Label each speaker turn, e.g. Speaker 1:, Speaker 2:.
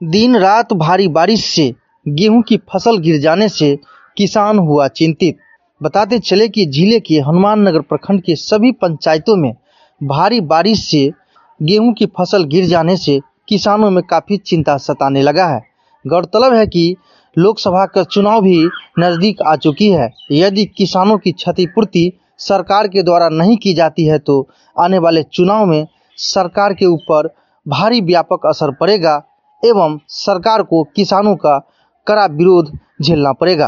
Speaker 1: दिन रात भारी बारिश से गेहूं की फसल गिर जाने से किसान हुआ चिंतित। बताते चले कि जिले के हनुमान नगर प्रखंड के सभी पंचायतों में भारी बारिश से गेहूं की फसल गिर जाने से किसानों में काफी चिंता सताने लगा है। गौरतलब है कि लोकसभा का चुनाव भी नजदीक आ चुकी है। यदि किसानों की क्षतिपूर्ति सरकार के द्वारा नहीं की जाती है तो आने वाले चुनाव में सरकार के ऊपर भारी व्यापक असर पड़ेगा एवं सरकार को किसानों का कड़ा विरोध झेलना पड़ेगा।